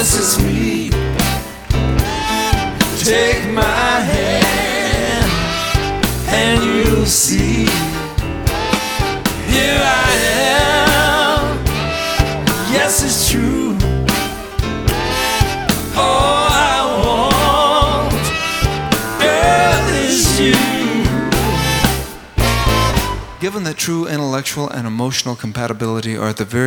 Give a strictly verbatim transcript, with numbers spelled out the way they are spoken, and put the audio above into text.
Yes, it's me. Take my hand and you'll see. Here I am. Yes, it's true. All I want, girl, is you. Given that true intellectual and emotional compatibility are at the very